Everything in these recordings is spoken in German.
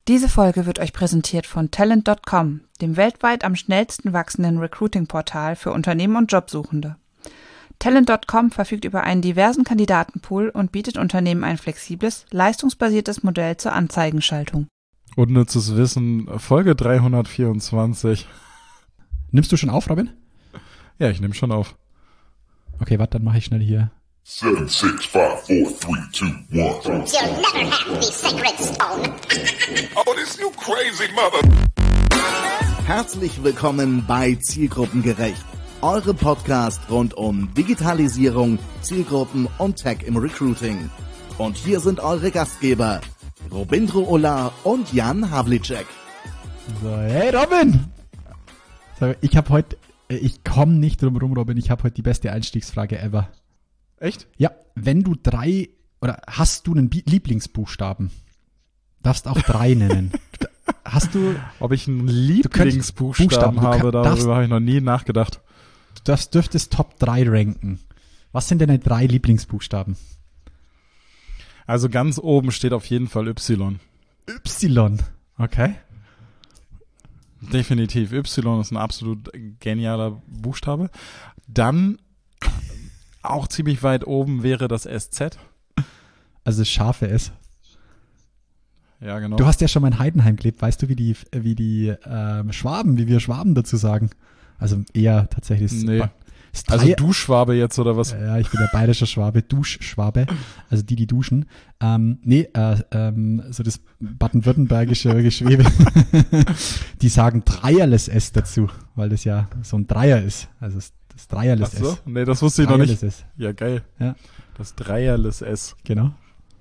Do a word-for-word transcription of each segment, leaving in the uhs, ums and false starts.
Diese Folge wird euch präsentiert von Talent Punkt com, dem weltweit am schnellsten wachsenden Recruiting-Portal für Unternehmen und Jobsuchende. Talent Punkt com verfügt über einen diversen Kandidatenpool und bietet Unternehmen ein flexibles, leistungsbasiertes Modell zur Anzeigenschaltung. Unnützes Wissen, Folge dreihundertvierundzwanzig. Nimmst du schon auf, Robin? Ja, ich nehme schon auf. Okay, warte, dann mache ich schnell hier. seven, six, five, four, three, two, one. You'll never have the sacred stone. Oh, this you crazy mother. Herzlich willkommen bei Zielgruppengerecht, eurem Podcast rund um Digitalisierung, Zielgruppen und Tech im Recruiting. Und hier sind eure Gastgeber, Robindro Ola und Jan Havlicek. So, hey Robin! So, ich habe heute, ich komme nicht drum rum, Robin, ich habe heute die beste Einstiegsfrage ever. Echt? Ja, wenn du drei, oder hast du einen Bi- Lieblingsbuchstaben? Darfst auch drei nennen. Hast du... Ob ich einen Lieblingsbuchstaben Buchstaben, habe, du darfst- darüber habe ich noch nie nachgedacht. Du darfst, dürftest Top drei ranken. Was sind deine drei Lieblingsbuchstaben? Also ganz oben steht auf jeden Fall Y. Y. Okay. Definitiv. Y ist ein absolut genialer Buchstabe. Dann auch ziemlich weit oben wäre das S Z. Also das scharfe S. Ja, genau. Du hast ja schon mal in Heidenheim gelebt. Weißt du, wie die, wie die ähm, Schwaben, wie wir Schwaben dazu sagen? Also eher tatsächlich. das Nee. Ba- das Also Dreier- du Schwabe jetzt oder was? Ja, ich bin der bayerische Schwabe, Duschschwabe, also die, die duschen. Ähm, nee, äh, ähm, so das baden-württembergische Geschwebe, die sagen Dreierles S dazu, weil das ja so ein Dreier ist. Also das, das Dreierles Ach so? S. Nee, das wusste ich noch nicht. Dreierles S, Ja, geil. ja, Das Dreierles S. genau.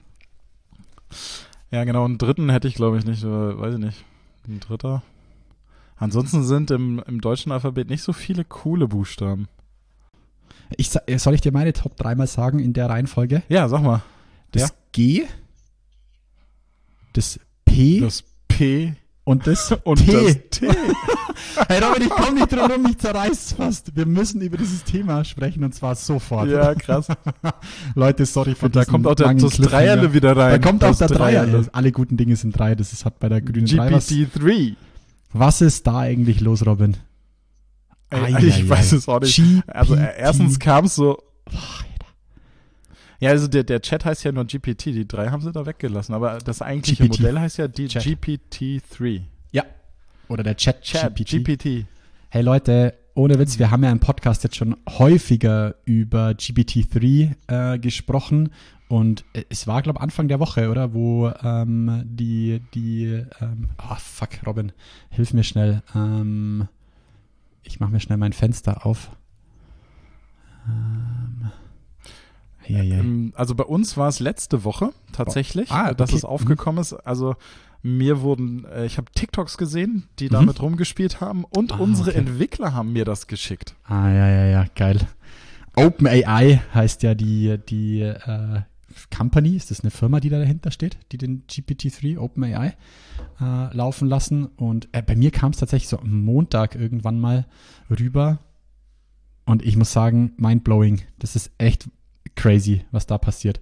Ja, genau. Einen dritten hätte ich, glaube ich, nicht. Äh, weiß ich nicht. Ein dritter. Ansonsten sind im, im deutschen Alphabet nicht so viele coole Buchstaben. Ich, sa- soll ich dir meine Top drei mal sagen in der Reihenfolge? Ja, sag mal. Das Ja. G, das P Das P und das und T. das T. Hey Robin, ich komme nicht drum rum, mich zerreißt fast. Wir müssen über dieses Thema sprechen und zwar sofort. Ja, krass. Leute, sorry für Und da diesen kommt auch der, langen das Cliffhanger. Dreierle wieder rein. Da kommt auch das der Dreier. Dreierle. Alle guten Dinge sind drei. Das ist, hat bei der grünen drei was. G P T drei. Was ist da eigentlich los, Robin? Ey, Ai, ich ai, weiß ai. es auch nicht. G P T. Also äh, erstens kam es so. Ja, also der, der Chat heißt ja nur G P T. Die drei haben sie da weggelassen. Aber das eigentliche G P T. Modell heißt ja die Chat. G P T drei. Ja. Oder der Chat, Chat G P T. G P T. Hey Leute, ohne Witz, wir haben ja im Podcast jetzt schon häufiger über G P T drei äh, gesprochen und äh, es war, glaube ich, Anfang der Woche, oder? Wo ähm, die, die, ähm, oh fuck, Robin, hilf mir schnell. Ähm, ich mache mir schnell mein Fenster auf. Ähm, ja, ja. Ähm, Also bei uns war es letzte Woche tatsächlich, Ah, äh, dass okay. es aufgekommen ist. Also mir wurden, äh, ich habe TikToks gesehen, die Mhm. damit rumgespielt haben und Ah, unsere okay. Entwickler haben mir das geschickt. Ah, ja, ja, ja, geil. OpenAI heißt ja die, die äh, Company, ist das eine Firma, die da dahinter steht, die den G P T drei, OpenAI, äh, laufen lassen. Und äh, bei mir kam es tatsächlich so am Montag irgendwann mal rüber. Und ich muss sagen, mindblowing. Das ist echt crazy, was da passiert.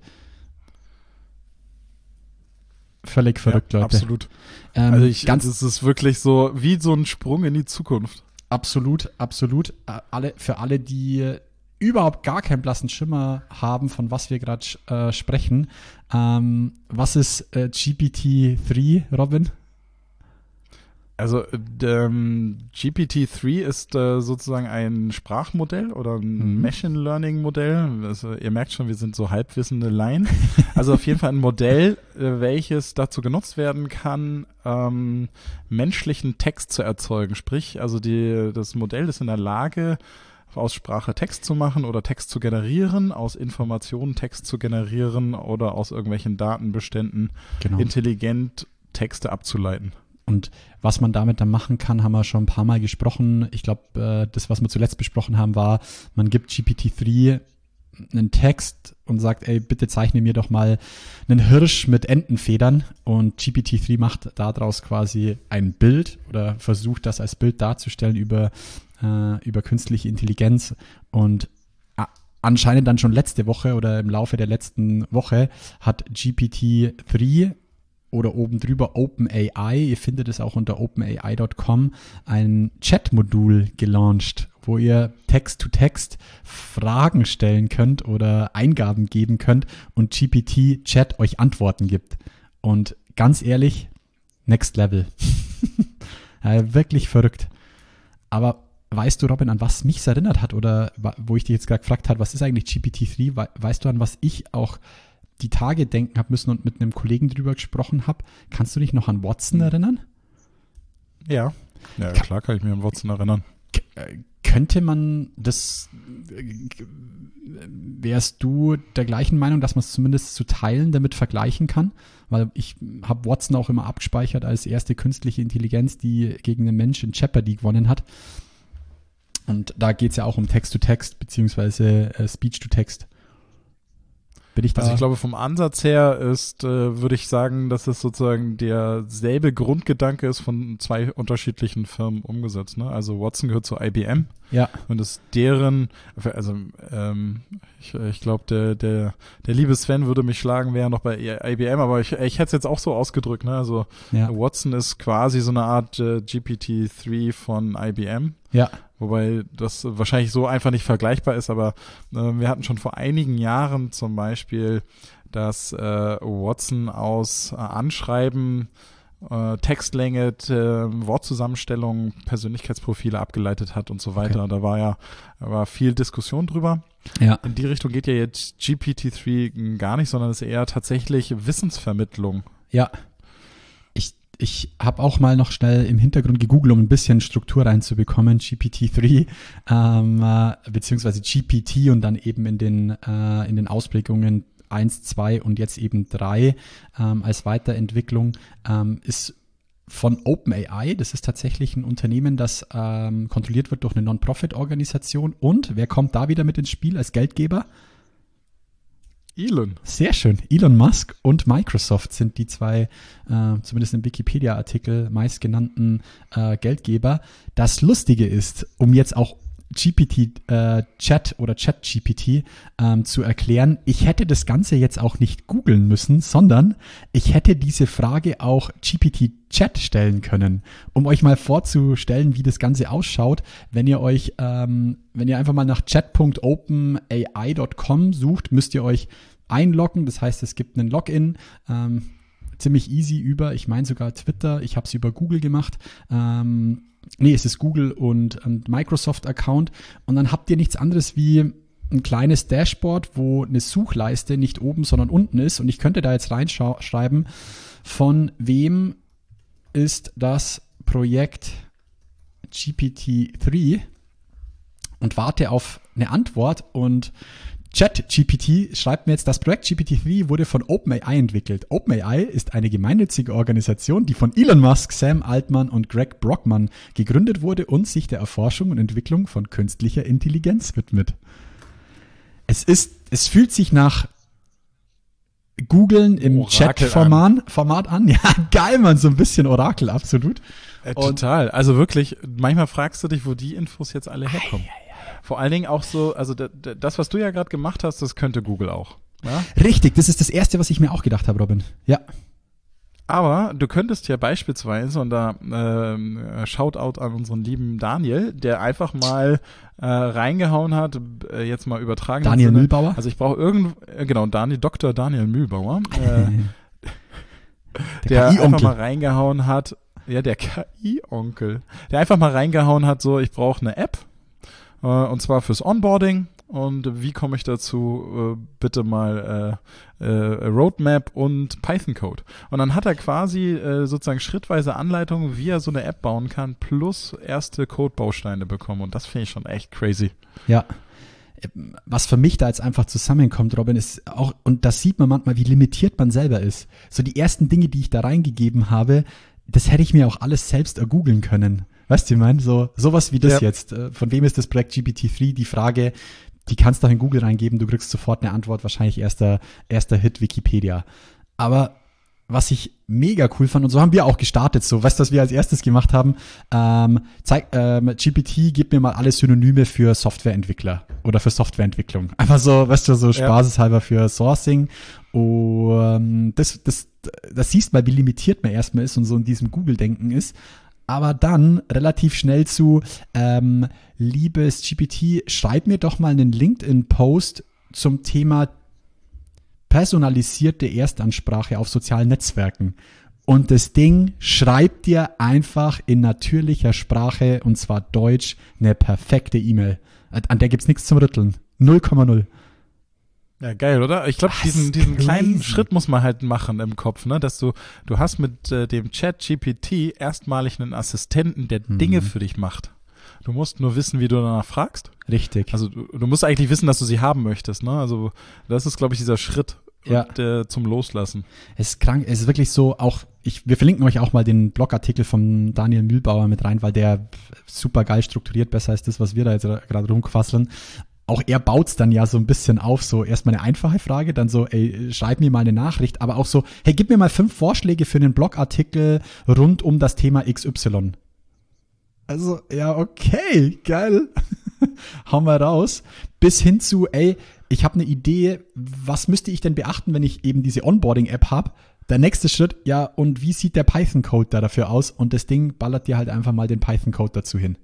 Völlig verrückt, Ja, Leute. absolut. Ähm, Also ich, ganz das ist wirklich so wie so ein Sprung in die Zukunft. Absolut, absolut. Äh, Alle, für alle, die überhaupt gar keinen blassen Schimmer haben, von was wir gerade äh, sprechen. Ähm, was ist äh, G P T drei, Robin? Also ähm, G P T drei ist äh, sozusagen ein Sprachmodell oder ein Mhm. Machine Learning Modell. Also, ihr merkt schon, wir sind so halbwissende Laien. Also auf jeden Fall ein Modell, äh, welches dazu genutzt werden kann, ähm, menschlichen Text zu erzeugen. Sprich, also die, das Modell ist in der Lage, aus Sprache Text zu machen oder Text zu generieren, aus Informationen Text zu generieren oder aus irgendwelchen Datenbeständen Genau. intelligent Texte abzuleiten. Und was man damit dann machen kann, haben wir schon ein paar Mal gesprochen. Ich glaube, äh, das, was wir zuletzt besprochen haben, war, man gibt G P T drei einen Text und sagt, ey, bitte zeichne mir doch mal einen Hirsch mit Entenfedern. Und G P T drei macht daraus quasi ein Bild oder versucht das als Bild darzustellen über, äh, über künstliche Intelligenz. Und a- anscheinend dann schon letzte Woche oder im Laufe der letzten Woche hat G P T drei oder oben drüber OpenAI, ihr findet es auch unter open A I Punkt com, ein Chat-Modul gelauncht, wo ihr Text-to-Text Fragen stellen könnt oder Eingaben geben könnt und G P T-Chat euch Antworten gibt. Und ganz ehrlich, next level. Ja, wirklich verrückt. Aber weißt du, Robin, an was mich es erinnert hat oder wo ich dich jetzt gerade gefragt habe, was ist eigentlich G P T drei? Weißt du, an was ich auch die Tage denken habe müssen und mit einem Kollegen drüber gesprochen habe? Kannst du dich noch an Watson erinnern? Ja, ja klar kann ich mich an Watson erinnern. K- könnte man das, wärst du der gleichen Meinung, dass man es zumindest zu Teilen damit vergleichen kann? Weil ich habe Watson auch immer abgespeichert als erste künstliche Intelligenz, die gegen den Mensch in Jeopardy gewonnen hat. Und da geht es ja auch um Text-to-Text beziehungsweise äh, Speech-to-Text. Bin ich da? Also ich glaube, vom Ansatz her ist, äh, würde ich sagen, dass es sozusagen derselbe Grundgedanke ist von zwei unterschiedlichen Firmen umgesetzt. Ne? Also Watson gehört zu I B M. Ja. Und ist deren, also ähm, ich, ich glaube, der, der, der liebe Sven würde mich schlagen, wäre noch bei I B M, aber ich, ich hätte es jetzt auch so ausgedrückt. Ne? Also ja. Watson ist quasi so eine Art äh, G P T drei von I B M. Ja. Wobei das wahrscheinlich so einfach nicht vergleichbar ist, aber äh, wir hatten schon vor einigen Jahren zum Beispiel, dass äh, Watson aus äh, Anschreiben, äh, Textlänge, äh, Wortzusammenstellung, Persönlichkeitsprofile abgeleitet hat und so weiter. Okay. Da war ja war viel Diskussion drüber. Ja. In die Richtung geht ja jetzt G P T drei gar nicht, sondern es ist eher tatsächlich Wissensvermittlung. Ja. Ich habe auch mal noch schnell im Hintergrund gegoogelt, um ein bisschen Struktur reinzubekommen, G P T drei, ähm, äh, beziehungsweise G P T und dann eben in den, äh, in den Ausprägungen eins, zwei und jetzt eben drei ähm, als Weiterentwicklung, ähm, ist von OpenAI. Das ist tatsächlich ein Unternehmen, das ähm, kontrolliert wird durch eine Non-Profit-Organisation. Und wer kommt da wieder mit ins Spiel als Geldgeber? Elon. Sehr schön. Elon Musk und Microsoft sind die zwei, äh, zumindest im Wikipedia-Artikel, meistgenannten äh, Geldgeber. Das Lustige ist, um jetzt auch G P T-Chat äh, oder Chat-G P T ähm, zu erklären, ich hätte das Ganze jetzt auch nicht googeln müssen, sondern ich hätte diese Frage auch G P T-Chat stellen können, um euch mal vorzustellen, wie das Ganze ausschaut, wenn ihr euch, ähm, wenn ihr einfach mal nach chat Punkt open A I Punkt com sucht, müsst ihr euch einloggen, das heißt, es gibt einen Login, ähm, ziemlich easy über, ich meine sogar Twitter, ich habe es über Google gemacht, ähm, Nee, es ist Google und ein Microsoft-Account und dann habt ihr nichts anderes wie ein kleines Dashboard, wo eine Suchleiste nicht oben, sondern unten ist und ich könnte da jetzt reinschreiben, von wem ist das Projekt G P T drei und warte auf eine Antwort und ChatGPT schreibt mir jetzt, das Projekt G P T drei wurde von OpenAI entwickelt. OpenAI ist eine gemeinnützige Organisation, die von Elon Musk, Sam Altman und Greg Brockman gegründet wurde und sich der Erforschung und Entwicklung von künstlicher Intelligenz widmet. Es ist, es fühlt sich nach Googlen im Chat-Format Format an. Ja, geil, man, so ein bisschen Orakel, absolut. Äh, total. Also wirklich, manchmal fragst du dich, wo die Infos jetzt alle herkommen. Ei, ei, ei. Vor allen Dingen auch so, also das, was du ja gerade gemacht hast, das könnte Google auch. Ja? Richtig, das ist das Erste, was ich mir auch gedacht habe, Robin. Ja. Aber du könntest ja beispielsweise, und da äh, Shoutout an unseren lieben Daniel, der einfach mal äh, reingehauen hat, äh, jetzt mal übertragen. Daniel Sinne, Mühlbauer? Also ich brauche irgend, äh, genau, Daniel, Doktor Daniel Mühlbauer, äh, der, der einfach mal reingehauen hat, ja, der K I-Onkel, der einfach mal reingehauen hat, so, ich brauche eine App, äh, und zwar fürs Onboarding. Und wie komme ich dazu? Äh, bitte mal äh, äh, Roadmap und Python-Code. Und dann hat er quasi äh, sozusagen schrittweise Anleitungen, wie er so eine App bauen kann, plus erste Code-Bausteine bekommen. Und das finde ich schon echt crazy. Ja. Was für mich da jetzt einfach zusammenkommt, Robin, ist auch, und das sieht man manchmal, wie limitiert man selber ist. So die ersten Dinge, die ich da reingegeben habe, das hätte ich mir auch alles selbst ergoogeln können. Weißt du, ich meine, so sowas wie das ja. jetzt. Von wem ist das Projekt G P T drei? Die Frage, die kannst du auch in Google reingeben, du kriegst sofort eine Antwort, wahrscheinlich erster, erster Hit Wikipedia. Aber was ich mega cool fand, und so haben wir auch gestartet, so, weißt du, was wir als erstes gemacht haben? Ähm, zeig, ähm, G P T, gib mir mal alle Synonyme für Softwareentwickler oder für Softwareentwicklung. Einfach so, weißt du, so spaßeshalber für Sourcing. Und das, das, das siehst mal, wie limitiert man erstmal ist und so in diesem Google-Denken ist. Aber dann relativ schnell zu, ähm, liebes G P T, schreib mir doch mal einen LinkedIn-Post zum Thema personalisierte Erstansprache auf sozialen Netzwerken. Und das Ding schreibt dir einfach in natürlicher Sprache, und zwar Deutsch, eine perfekte E-Mail. An der gibt's nichts zum Rütteln. null Komma null. Ja, geil, oder? Ich glaube, diesen, diesen kleinen Schritt muss man halt machen im Kopf, ne? Dass du, du hast mit äh, dem Chat G P T erstmalig einen Assistenten, der mhm. Dinge für dich macht. Du musst nur wissen, wie du danach fragst. Richtig. Also du, du musst eigentlich wissen, dass du sie haben möchtest, ne? Also das ist, glaube ich, dieser Schritt ja. und, äh, zum Loslassen. Es ist krank, es ist wirklich so, auch, ich, wir verlinken euch auch mal den Blogartikel von Daniel Mühlbauer mit rein, weil der super geil strukturiert, besser als das, was wir da jetzt gerade rumquasseln. Auch er baut's dann ja so ein bisschen auf, so erstmal eine einfache Frage, dann so, ey, schreib mir mal eine Nachricht, aber auch so, hey, gib mir mal fünf Vorschläge für einen Blogartikel rund um das Thema X Y. Also, ja, okay, geil. Hauen wir raus. Bis hin zu, ey, ich habe eine Idee, was müsste ich denn beachten, wenn ich eben diese Onboarding-App habe? Der nächste Schritt, ja, und wie sieht der Python-Code da dafür aus? Und das Ding ballert dir halt einfach mal den Python-Code dazu hin.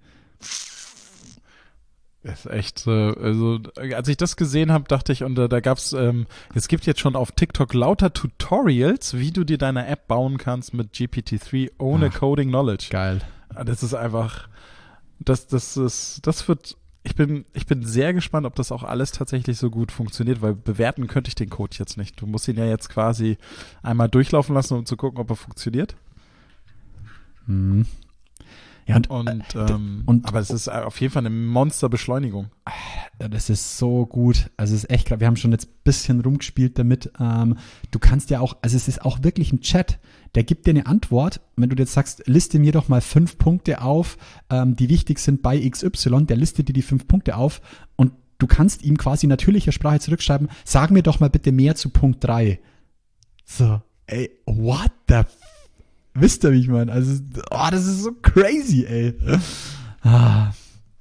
Das ist echt, also als ich das gesehen habe, dachte ich, und da, da gab's, ähm, es gibt jetzt schon auf TikTok lauter Tutorials, wie du dir deine App bauen kannst mit G P T drei ohne Ach, Coding Knowledge. Geil. Das ist einfach, das, das ist, das wird, ich bin, ich bin sehr gespannt, ob das auch alles tatsächlich so gut funktioniert, weil bewerten könnte ich den Code jetzt nicht. Du musst ihn ja jetzt quasi einmal durchlaufen lassen, um zu gucken, ob er funktioniert. Mhm. Ja, und, und, ähm, und, aber es ist auf jeden Fall eine Monsterbeschleunigung. Das ist so gut. Also es ist echt, wir haben schon jetzt ein bisschen rumgespielt damit. Ähm, du kannst ja auch, also es ist auch wirklich ein Chat, der gibt dir eine Antwort. Wenn du jetzt sagst, liste mir doch mal fünf Punkte auf, ähm, die wichtig sind bei X Y, der listet dir die fünf Punkte auf und du kannst ihm quasi in natürlicher Sprache zurückschreiben, sag mir doch mal bitte mehr zu Punkt drei. So, ey, what the f- Wisst ihr, wie ich meine? Also, oh, das ist so crazy, ey. Ah.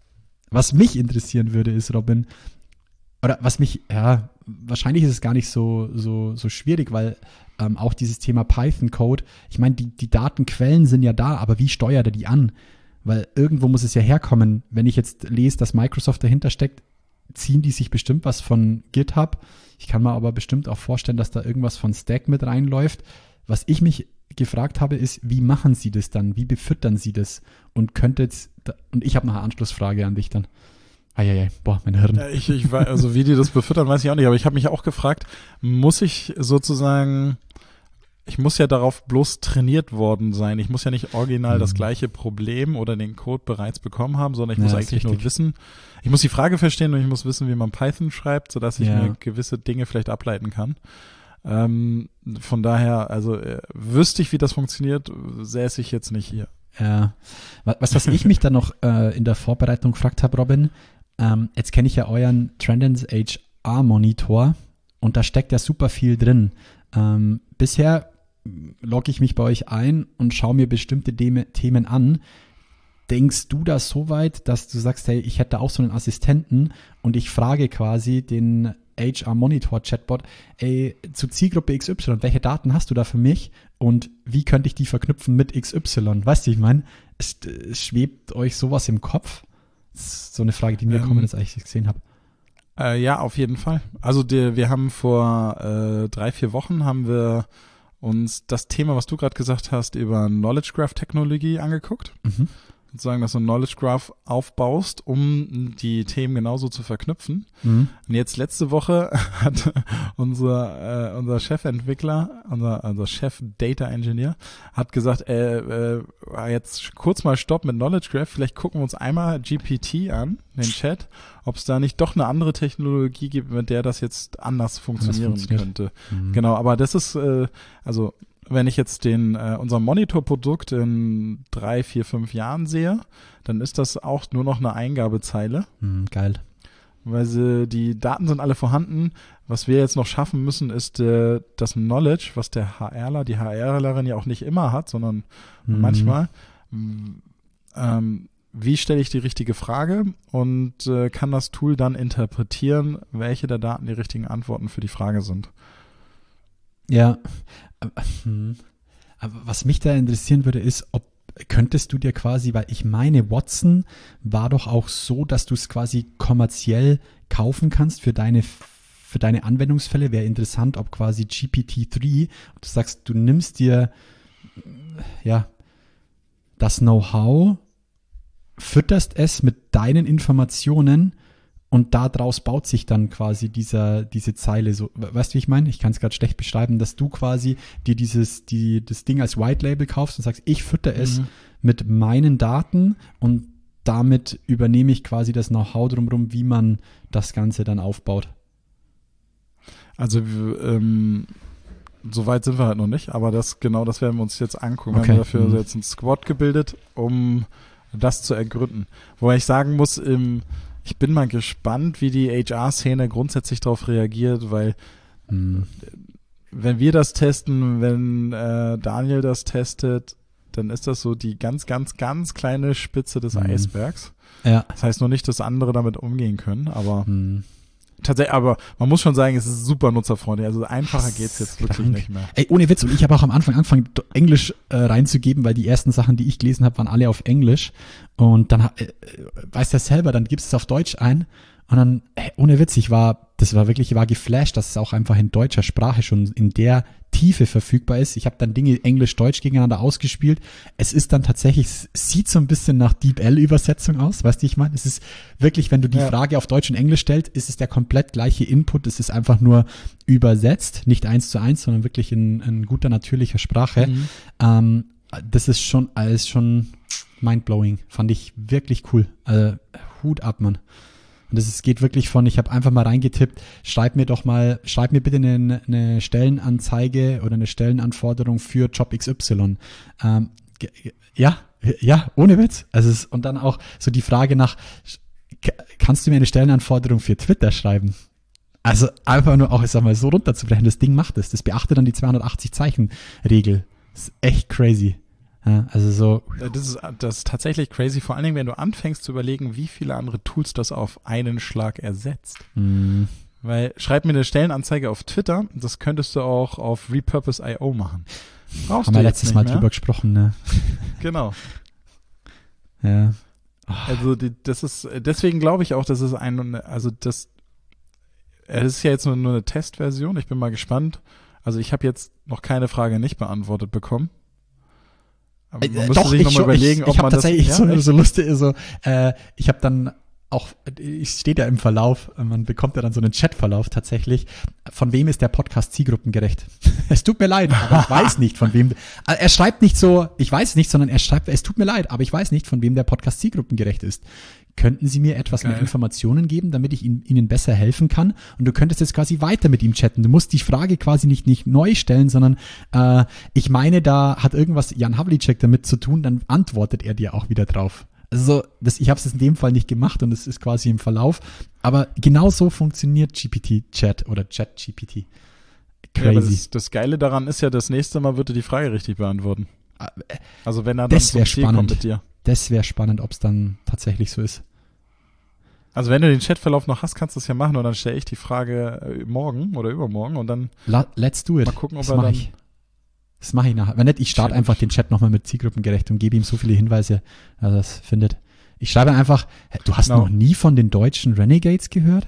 Was mich interessieren würde, ist, Robin, oder was mich, ja, wahrscheinlich ist es gar nicht so, so, so schwierig, weil ähm, auch dieses Thema Python-Code, ich meine, die, die Datenquellen sind ja da, aber wie steuert er die an? Weil irgendwo muss es ja herkommen. Wenn ich jetzt lese, dass Microsoft dahinter steckt, ziehen die sich bestimmt was von GitHub. Ich kann mir aber bestimmt auch vorstellen, dass da irgendwas von Stack mit reinläuft. Was ich mich gefragt habe, ist, wie machen sie das dann? Wie befüttern sie das? Und könnte jetzt, und ich habe noch eine Anschlussfrage an dich dann. Eieiei, boah, mein Hirn. Ja, ich, ich weiß, also wie die das befüttern, weiß ich auch nicht, aber ich habe mich auch gefragt, muss ich sozusagen, ich muss ja darauf bloß trainiert worden sein. Ich muss ja nicht original hm. das gleiche Problem oder den Code bereits bekommen haben, sondern ich ja, muss eigentlich nur wissen, ich muss die Frage verstehen und ich muss wissen, wie man Python schreibt, sodass ich ja. mir gewisse Dinge vielleicht ableiten kann. Ähm, von daher, also äh, wüsste ich, wie das funktioniert, säße ich jetzt nicht hier. Ja, was, was ich mich dann noch äh, in der Vorbereitung gefragt habe, Robin, ähm, jetzt kenne ich ja euren Trendens H R-Monitor und da steckt ja super viel drin. Ähm, bisher logge ich mich bei euch ein und schaue mir bestimmte De- Themen an. Denkst du das so weit, dass du sagst, hey, ich hätte auch so einen Assistenten und ich frage quasi den H R-Monitor-Chatbot, ey, zu Zielgruppe X Y, welche Daten hast du da für mich und wie könnte ich die verknüpfen mit X Y? Weißt du, ich meine, es, es schwebt euch sowas im Kopf? Das ist so eine Frage, die mir ähm, kommt, als ich es gesehen habe. Äh, ja, auf jeden Fall. Also die, wir haben vor äh, drei, vier Wochen haben wir uns das Thema, was du gerade gesagt hast, über Knowledge Graph Technologie angeguckt. Mhm. Sozusagen, dass du ein Knowledge Graph aufbaust, um die Themen genauso zu verknüpfen. Mhm. Und jetzt letzte Woche hat unser äh, unser Chefentwickler, unser unser Chef Data Engineer, hat gesagt, äh, äh, jetzt kurz mal Stopp mit Knowledge Graph, vielleicht gucken wir uns einmal G P T an, den Chat, ob es da nicht doch eine andere Technologie gibt, mit der das jetzt anders funktionieren anders könnte. Mhm. Genau, aber das ist, äh, also wenn ich jetzt den äh, unser Monitorprodukt in drei, vier, fünf Jahren sehe, dann ist das auch nur noch eine Eingabezeile. Mhm, geil. weil sie, die Daten sind alle vorhanden. Was wir jetzt noch schaffen müssen, ist äh, das Knowledge, was der HRler, die HRlerin ja auch nicht immer hat, sondern Mhm. manchmal. Ähm, wie stelle ich die richtige Frage und äh, kann das Tool dann interpretieren, welche der Daten die richtigen Antworten für die Frage sind? Ja. Aber, hm. Aber was mich da interessieren würde, ist, ob könntest du dir quasi, weil ich meine, Watson war doch auch so, dass du es quasi kommerziell kaufen kannst für deine für deine Anwendungsfälle. Wäre interessant, ob quasi G P T drei, ob du sagst, du nimmst dir ja das Know-how, fütterst es mit deinen Informationen und daraus baut sich dann quasi dieser, diese Zeile so. Weißt du, wie ich meine? Ich kann es gerade schlecht beschreiben, dass du quasi dir dieses, die, das Ding als White Label kaufst und sagst, ich fütter es Mhm. mit meinen Daten und damit übernehme ich quasi das Know-how drumherum, wie man das Ganze dann aufbaut. Also ähm, so weit sind wir halt noch nicht, aber das genau das werden wir uns jetzt angucken. Wir Okay. haben dafür Mhm. jetzt einen Squad gebildet, um das zu ergründen. Wobei ich sagen muss, im, ich bin mal gespannt, wie die H R-Szene grundsätzlich darauf reagiert, weil Hm. wenn wir das testen, wenn äh, Daniel das testet, dann ist das so die ganz, ganz, ganz kleine Spitze des Mhm. Eisbergs. Ja. Das heißt noch nicht, dass andere damit umgehen können, aber Hm. tatsächlich, aber man muss schon sagen, es ist super nutzerfreundlich. Also einfacher geht's jetzt wirklich Krank. nicht mehr. Ey, ohne Witz. Und ich habe auch am Anfang angefangen, Englisch äh, reinzugeben, weil die ersten Sachen, die ich gelesen habe, waren alle auf Englisch. Und dann, äh, weißt du ja selber, dann gibst du es auf Deutsch ein. Und dann, ey, ohne Witz, ich war, das war wirklich, ich war geflasht, dass es auch einfach in deutscher Sprache schon in der Tiefe verfügbar ist. Ich habe dann Dinge Englisch-Deutsch gegeneinander ausgespielt. Es ist dann tatsächlich, es sieht so ein bisschen nach DeepL-Übersetzung aus, weißt du, ich meine? Es ist wirklich, wenn du die Ja. Frage auf Deutsch und Englisch stellst, ist es der komplett gleiche Input. Es ist einfach nur übersetzt, nicht eins zu eins, sondern wirklich in, in guter, natürlicher Sprache. Mhm. Ähm, das ist schon alles schon mindblowing. Fand ich wirklich cool. Also, Hut ab, Mann. Und das ist, geht wirklich von, ich habe einfach mal reingetippt, schreib mir doch mal, schreib mir bitte eine, eine Stellenanzeige oder eine Stellenanforderung für Job X Y. Ähm, ge- ge- ja, ja, ohne Witz. Also es, und dann auch so die Frage nach, k- kannst du mir eine Stellenanforderung für Twitter schreiben? Also einfach nur auch, ich sag mal, so runterzubrechen, das Ding macht es. Das beachtet dann die zweihundertachtzig Zeichen Regel. Das ist echt crazy. Ja, also so, Das ist, das ist tatsächlich crazy, vor allen Dingen, wenn du anfängst zu überlegen, wie viele andere Tools das auf einen Schlag ersetzt. mh, Weil, schreib mir eine Stellenanzeige auf Twitter, das könntest du auch auf Repurpose Punkt i o machen. Brauchst haben du wir jetzt letztes nicht Mal mehr. drüber gesprochen, ne? Genau. Ja. Also die, das ist, deswegen glaube ich auch, dass es ein, also das, es ist ja jetzt nur, nur eine Testversion, ich bin mal gespannt. Also ich habe jetzt noch keine Frage nicht beantwortet bekommen. Aber man Äh, müsste sich nochmal schon, überlegen, ich, ob ich hab man das, tatsächlich ja, so, echt? so lustig, so, äh, ich habe dann auch, es steht ja im Verlauf, man bekommt ja dann so einen Chatverlauf tatsächlich, von wem ist der Podcast zielgruppengerecht? Es tut mir leid, aber ich weiß nicht, von wem, äh, er schreibt nicht so, ich weiß nicht, sondern er schreibt, es tut mir leid, aber ich weiß nicht, von wem der Podcast zielgruppengerecht ist. Könnten Sie mir etwas mehr Geil. Informationen geben, damit ich Ihnen, Ihnen besser helfen kann? Und du könntest jetzt quasi weiter mit ihm chatten. Du musst die Frage quasi nicht, nicht neu stellen, sondern äh, ich meine, da hat irgendwas Jan Havlicek damit zu tun, dann antwortet er dir auch wieder drauf. Also das, ich habe es in dem Fall nicht gemacht und es ist quasi im Verlauf. Aber genau so funktioniert G P T-Chat oder Chat-G P T. Ja, aber Crazy. das, das Geile daran ist ja, das nächste Mal wird er die Frage richtig beantworten. Äh, Also wenn er dann Das zum wär Ziel kommt spannend. mit dir. Das wäre spannend, ob es dann tatsächlich so ist. Also wenn du den Chatverlauf noch hast, kannst du es ja machen und dann stelle ich die Frage äh, morgen oder übermorgen und dann La, let's do it. mal gucken, ob das er mache dann... ich. Das mache ich nachher. Wenn nicht, ich starte Challenge. einfach den Chat nochmal mit zielgruppengerecht und gebe ihm so viele Hinweise, dass er das findet. Ich schreibe einfach, hä, du hast Genau. noch nie von den deutschen Renegades gehört?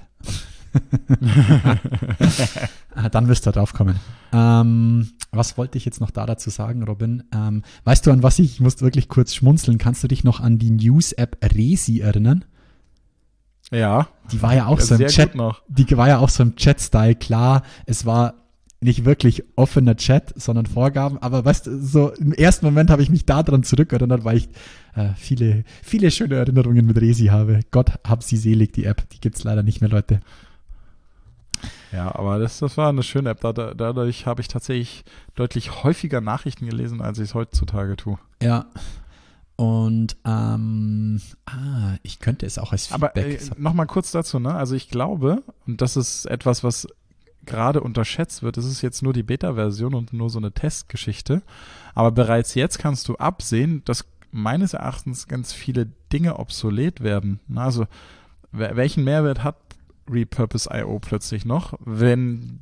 Ah, dann wirst du drauf kommen. Ähm, was wollte ich jetzt noch da dazu sagen, Robin? Ähm, weißt du, an was ich, ich muss wirklich kurz schmunzeln, kannst du dich noch an die News-App Resi erinnern? Ja, Die war ja auch ja, so im sehr Chat, gut noch. die war ja auch so im Chat-Style, klar, es war nicht wirklich offener Chat, sondern Vorgaben, aber weißt du, so im ersten Moment habe ich mich da dran zurückerinnert, weil ich äh, viele, viele schöne Erinnerungen mit Resi habe. Gott hab sie selig, die App, die gibt's leider nicht mehr, Leute. Ja, aber das, das war eine schöne App. Da- da- Dadurch habe ich tatsächlich deutlich häufiger Nachrichten gelesen, als ich es heutzutage tue. Ja. Und ähm, ah, ich könnte es auch als Feedback. Aber äh, nochmal kurz dazu, ne? Also ich glaube, und das ist etwas, was gerade unterschätzt wird, das ist jetzt nur die Beta-Version und nur so eine Testgeschichte, aber bereits jetzt kannst du absehen, dass meines Erachtens ganz viele Dinge obsolet werden. Also welchen Mehrwert hat Repurpose Punkt io plötzlich noch, wenn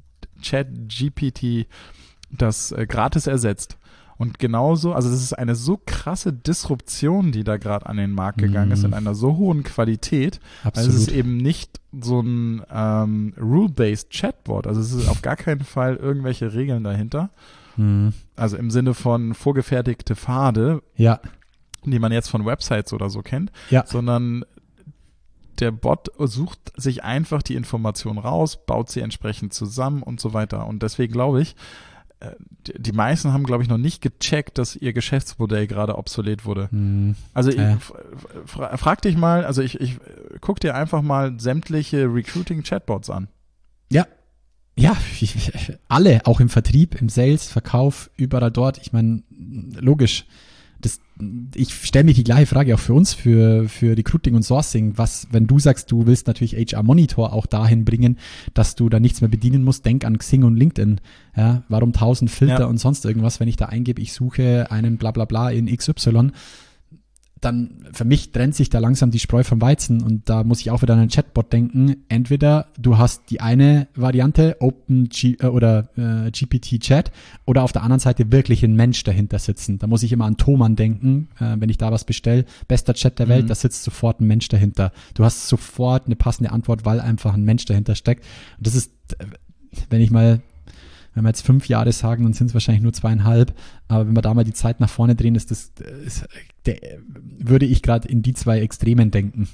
ChatGPT das äh, gratis ersetzt? Und genauso, also das ist eine so krasse Disruption, die da gerade an den Markt gegangen Mhm. ist, in einer so hohen Qualität. Absolut. Also es ist eben nicht so ein ähm, Rule-Based Chatbot. Also es ist auf gar keinen Fall irgendwelche Regeln dahinter. Mhm. Also im Sinne von vorgefertigte Pfade, Ja, die man jetzt von Websites oder so kennt, ja. sondern der Bot sucht sich einfach die Information raus, baut sie entsprechend zusammen und so weiter. Und deswegen glaube ich, die die meisten haben, glaube ich, noch nicht gecheckt, dass ihr Geschäftsmodell gerade obsolet wurde. Mhm. Also ich, Ja. fra- frag dich mal, also ich, ich guck dir einfach mal sämtliche Recruiting-Chatbots an. Ja. Ja, alle, auch im Vertrieb, im Sales, Verkauf, überall dort. Ich meine, logisch. Das, ich stelle mir die gleiche Frage auch für uns, für, für Recruiting und Sourcing. Was, wenn du sagst, du willst natürlich H R Monitor auch dahin bringen, dass du da nichts mehr bedienen musst, denk an Xing und LinkedIn. Ja, warum tausend Filter Ja. und sonst irgendwas, wenn ich da eingebe, ich suche einen Blablabla in X Y, dann für mich trennt sich da langsam die Spreu vom Weizen und da muss ich auch wieder an einen Chatbot denken. Entweder du hast die eine Variante, Open G, äh, oder äh, G P T Chat, oder auf der anderen Seite wirklich ein Mensch dahinter sitzen. Da muss ich immer an Thomann denken, äh, wenn ich da was bestelle. Bester Chat der Welt, Mhm. da sitzt sofort ein Mensch dahinter. Du hast sofort eine passende Antwort, weil einfach ein Mensch dahinter steckt. Und das ist, äh, wenn ich mal wenn wir jetzt fünf Jahre sagen, dann sind es wahrscheinlich nur zweieinhalb. Aber wenn wir da mal die Zeit nach vorne drehen, ist das, ist, der, würde ich gerade in die zwei Extremen denken.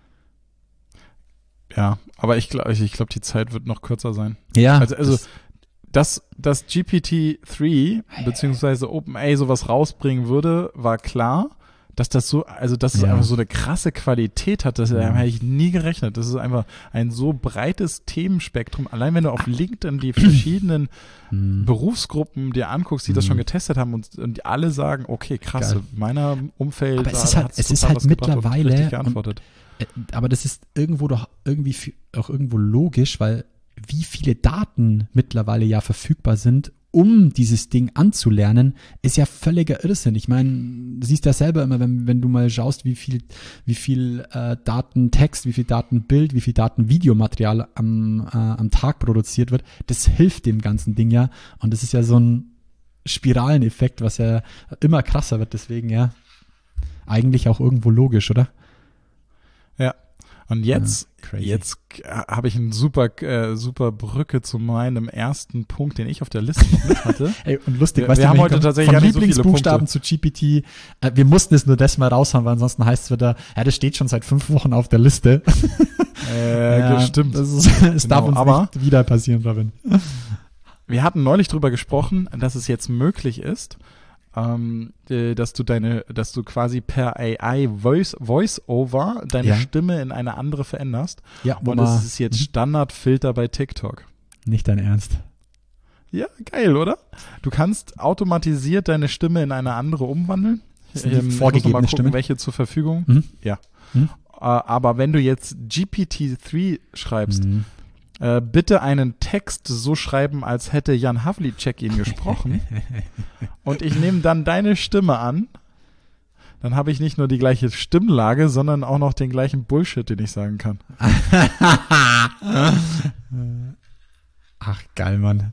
Ja, aber ich glaube, ich, ich glaub, die Zeit wird noch kürzer sein. Ja, Also, also das, dass, dass G P T drei beziehungsweise OpenAI sowas rausbringen würde, war klar. Dass das so, also dass es Ja. einfach so eine krasse Qualität hat, das Ja. hätte ich nie gerechnet. Das ist einfach ein so breites Themenspektrum. Allein wenn du auf LinkedIn die verschiedenen Hm. Berufsgruppen dir anguckst, die das Mhm. schon getestet haben und, und die alle sagen, okay, krass, Geil. in meiner Umfeld, Aber es da ist halt- hat's es ist total halt was gebracht und mittlerweile richtig und- geantwortet. Äh, aber das ist irgendwo doch irgendwie für, auch irgendwo logisch, weil wie viele Daten mittlerweile ja verfügbar sind, um dieses Ding anzulernen, ist ja völliger Irrsinn. Ich meine, du siehst ja selber immer, wenn, wenn du mal schaust, wie viel, wie viel äh, Datentext, wie viel Datenbild, wie viel Datenvideomaterial am, äh, am Tag produziert wird, das hilft dem ganzen Ding ja. Und das ist ja so ein Spiraleneffekt, was ja immer krasser wird. Deswegen ja, eigentlich auch irgendwo logisch, oder? Ja. Und jetzt, Ja, crazy. jetzt äh, habe ich eine super, äh, super Brücke zu meinem ersten Punkt, den ich auf der Liste noch mit hatte. Ey, und lustig, Wir- weißt wir du, haben wenn heute ich komm- tatsächlich von gar nicht so viele Lieblingsbuchstaben zu G P T, äh, wir mussten es nur das mal raushauen, weil ansonsten heißt es wieder, ja, das steht schon seit fünf Wochen auf der Liste. Äh, ja, stimmt. Das, ist, es Genau, darf uns aber- nicht wieder passieren, Robin. Wir hatten neulich drüber gesprochen, dass es jetzt möglich ist, ähm, äh, dass du deine, dass du quasi per A I Voice, Voice-Over deine Ja. Stimme in eine andere veränderst. Ja, wo Und man, das ist jetzt Standardfilter bei TikTok. nicht dein Ernst. Ja, geil, oder? Du kannst automatisiert deine Stimme in eine andere umwandeln. Das sind die Ähm, ich muss vorgegebene noch mal gucken, Stimmen? welche zur Verfügung. Mhm. Ja. Mhm. Äh, aber wenn du jetzt G P T drei schreibst, Mhm. äh, bitte einen Text so schreiben, als hätte Jan Havlicek ihn gesprochen. Und ich nehme dann deine Stimme an. Dann habe ich nicht nur die gleiche Stimmlage, sondern auch noch den gleichen Bullshit, den ich sagen kann. Ach, geil, Mann.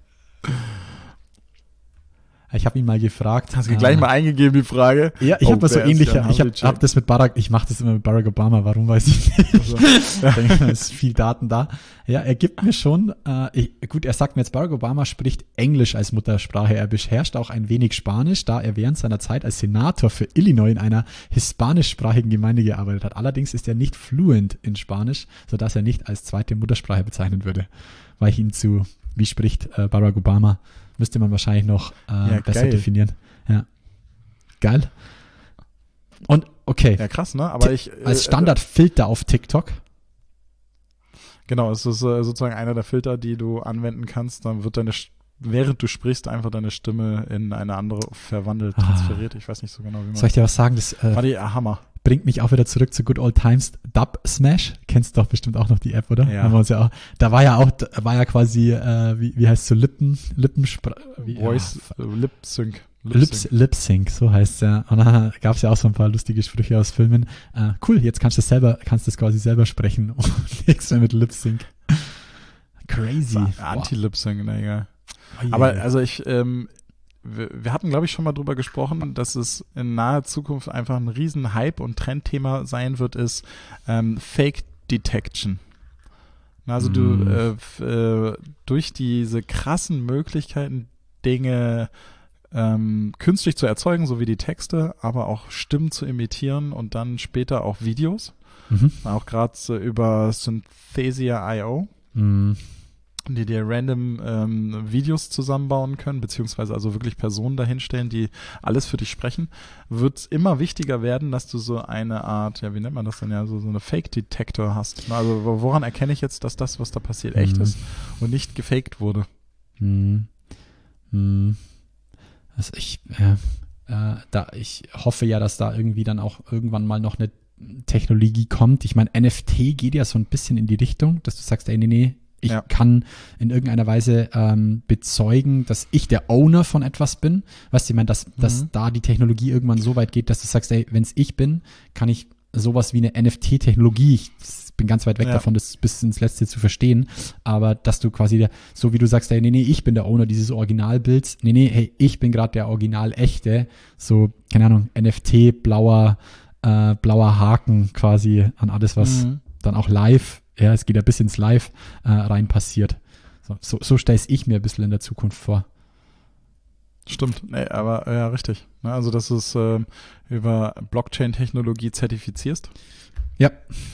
Ich habe ihn mal gefragt. Hast du äh, gleich mal eingegeben, die Frage? Ja, ich Oh, habe mal so wer ist ähnlich, Jan ich habe Havlicek? hab das mit Barack, ich mache das immer mit Barack Obama, warum weiß ich nicht. Also, Ich denke, da ist viel Daten da. Ja, er gibt mir schon, äh, ich, gut, er sagt mir jetzt, Barack Obama spricht Englisch als Muttersprache. Er beherrscht auch ein wenig Spanisch, da er während seiner Zeit als Senator für Illinois in einer hispanischsprachigen Gemeinde gearbeitet hat. Allerdings ist er nicht fluent in Spanisch, sodass er nicht als zweite Muttersprache bezeichnen würde. Weil ich ihn zu, wie spricht äh, Barack Obama, müsste man wahrscheinlich noch äh, Ja, besser geil. definieren. Ja. Geil. Und okay, ja, krass, ne? Aber ich. äh, als Standardfilter auf TikTok. Genau, es ist äh, sozusagen einer der Filter, die du anwenden kannst. Dann wird deine, Sch- während du sprichst, einfach deine Stimme in eine andere verwandelt, Ah. transferiert. Ich weiß nicht so genau, wie man Soll ich dir was sagen? Das äh, war die Hammer. bringt mich auch wieder zurück zu Good Old Times. Dub Smash, kennst du doch bestimmt auch noch die App, oder? Ja. Haben wir uns ja auch, da war ja auch, da war ja quasi, äh, wie, wie heißt es so, Lippen, Lippensprache, Voice, äh, Lip Sync. Lips, Lip Sync, so heißt es ja. Und dann gab es ja auch so ein paar lustige Sprüche aus Filmen. Äh, cool, jetzt kannst du das selber, kannst du das quasi selber sprechen und nichts mehr mit Lip Sync. Crazy. Anti-Lip Sync, na egal. Oh, yeah. Aber also ich, ähm, wir, wir hatten, glaube ich, schon mal drüber gesprochen, dass es in naher Zukunft einfach ein riesen Hype und Trendthema sein wird, ist ähm, Fake Detection. Also du Mm. äh, f- äh, durch diese krassen Möglichkeiten, Dinge ähm, künstlich zu erzeugen, so wie die Texte, aber auch Stimmen zu imitieren und dann später auch Videos, Mhm. auch gerade so über Synthesia Punkt i o, Mhm. die dir random ähm, Videos zusammenbauen können, beziehungsweise also wirklich Personen dahinstellen, die alles für dich sprechen, wird es immer wichtiger werden, dass du so eine Art, ja, wie nennt man das denn ja, so, so eine Fake-Detektor hast. Also wo- woran erkenne ich jetzt, dass das, was da passiert, echt Mhm. ist und nicht gefaked wurde? Hm. Hm. Also ich, äh, äh, da, ich hoffe ja, dass da irgendwie dann auch irgendwann mal noch eine Technologie kommt. Ich meine, N F T geht ja so ein bisschen in die Richtung, dass du sagst, ey, nee, nee, ich Ja. kann in irgendeiner Weise ähm, bezeugen, dass ich der Owner von etwas bin. Weißt du, ich meine, dass, dass Mhm. da die Technologie irgendwann so weit geht, dass du sagst, ey, wenn es ich bin, kann ich sowas wie eine N F T-Technologie, ich bin ganz weit weg Ja. davon, das bis ins Letzte zu verstehen, aber dass du quasi, der, so wie du sagst, hey, nee, nee, ich bin der Owner dieses Originalbilds, nee, nee, hey, ich bin gerade der Original-Echte, so, keine Ahnung, N F T, blauer, äh, blauer Haken quasi an alles, was Mhm. dann auch live, ja, es geht ja bis ins Live äh, rein passiert. So, so, so stelle ich mir ein bisschen in der Zukunft vor. Stimmt, nee, aber ja, richtig. Ne, also, dass du es ähm, über Blockchain-Technologie zertifizierst. Ja.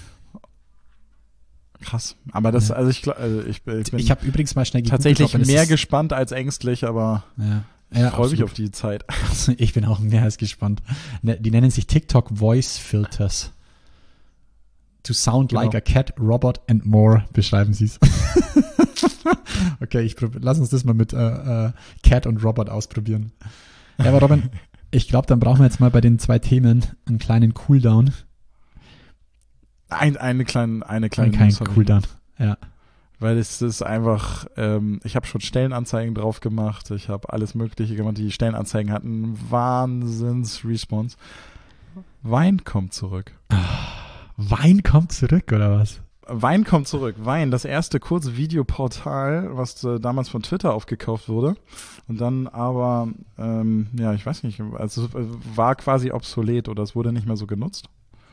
Krass. Aber das, Ja. also ich, gla- also ich, bin- ich bin Ich habe übrigens mal schnell gegoogelt, tatsächlich ob man das mehr ist- gespannt als ängstlich, aber ja. ich Ja, freue mich absolut. auf die Zeit. Ich bin auch mehr als gespannt. Ne, die nennen sich TikTok Voice Filters. To sound Genau. like a cat, robot and more, beschreiben sie es. Okay, ich prob- lass uns das mal mit äh, äh, Cat und Robot ausprobieren. Ja, aber Robin, ich glaube, dann brauchen wir jetzt mal bei den zwei Themen einen kleinen Cooldown. Ein, eine kleine, eine kleine Nein, kein News habe ich Cooldown. Ja. Weil es ist einfach, ähm, ich habe schon Stellenanzeigen drauf gemacht, ich habe alles Mögliche gemacht, die Stellenanzeigen hatten Wahnsinns-Response. Wein kommt zurück. Wein kommt zurück, oder was? Wein kommt zurück. Wein, das erste Kurzvideoportal, was äh, damals von Twitter aufgekauft wurde und dann aber, ähm, ja, ich weiß nicht, also es war quasi obsolet oder es wurde nicht mehr so genutzt.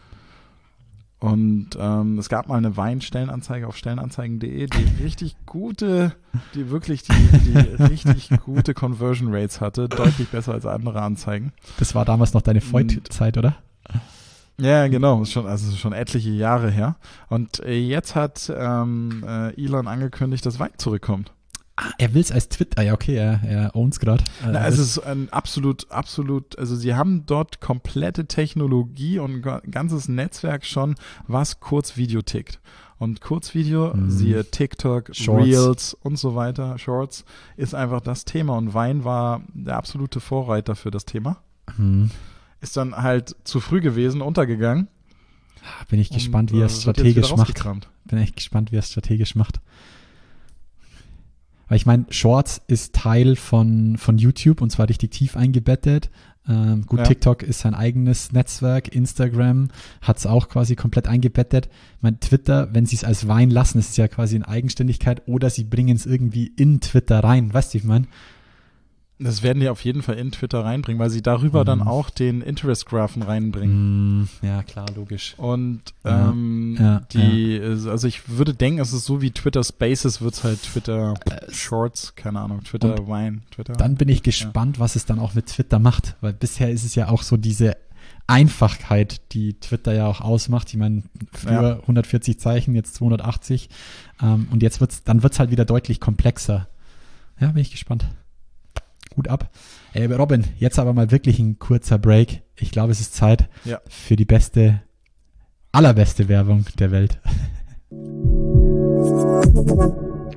Und ähm, es gab mal eine Wein-Stellenanzeige auf stellenanzeigen punkt de, die richtig gute, die wirklich die, die richtig gute Conversion Rates hatte, deutlich besser als andere Anzeigen. Das war damals noch deine Voigt-Zeit, oder? Ja, genau, ist schon, also ist schon etliche Jahre her. Und äh, jetzt hat ähm, äh, Elon angekündigt, dass Wein zurückkommt. Ah, er will es als Twitter. Ja, okay, er, er owns gerade. Äh, Na, es ist ein absolut, absolut, also sie haben dort komplette Technologie und ein ga- ganzes Netzwerk schon, was Kurzvideo tickt. Und Kurzvideo, Mhm. siehe TikTok, Shorts. Reels und so weiter, Shorts, ist einfach das Thema. Und Wein war der absolute Vorreiter für das Thema. hm. Ist dann halt zu früh gewesen, untergegangen. Bin ich gespannt, und, wie er äh, es wird jetzt wieder strategisch macht. rausgekramt. Bin echt gespannt, wie er es strategisch macht. Weil ich meine, Shorts ist Teil von, von YouTube und zwar richtig tief eingebettet. Ähm, gut, Ja. TikTok ist sein eigenes Netzwerk, Instagram hat es auch quasi komplett eingebettet. Ich meine, Twitter, wenn sie es als Wein lassen, ist es ja quasi in Eigenständigkeit oder sie bringen es irgendwie in Twitter rein. Weißt du, ich meine? Das werden die auf jeden Fall in Twitter reinbringen, weil sie darüber Mhm. dann auch den Interest-Graphen reinbringen. Mm, ja, klar, logisch. Und Ja, ähm, ja, die, also ich würde denken, es ist so wie Twitter Spaces, wird es halt Twitter Shorts, keine Ahnung, Twitter Wine, Twitter. Dann bin ich gespannt, was es dann auch mit Twitter macht, weil bisher ist es ja auch so diese Einfachheit, die Twitter ja auch ausmacht. Ich meine, früher Ja. hundertvierzig Zeichen, jetzt zweihundertachtzig ähm, und jetzt wird's, dann wird's halt wieder deutlich komplexer. Ja, bin ich gespannt. Gut ab. Ey, Robin, jetzt aber mal wirklich ein kurzer Break. Ich glaube, es ist Zeit Ja. für die beste, allerbeste Werbung der Welt.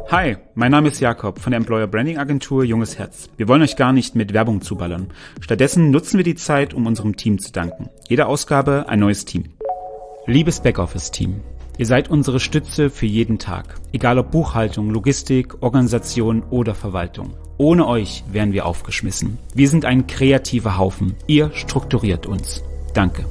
Hi, mein Name ist Jakob von der Employer Branding Agentur Junges Herz. Wir wollen euch gar nicht mit Werbung zuballern. Stattdessen nutzen wir die Zeit, um unserem Team zu danken. Jede Ausgabe ein neues Team. Liebes Backoffice-Team, ihr seid unsere Stütze für jeden Tag. Egal ob Buchhaltung, Logistik, Organisation oder Verwaltung. Ohne euch wären wir aufgeschmissen. Wir sind ein kreativer Haufen. Ihr strukturiert uns. Danke.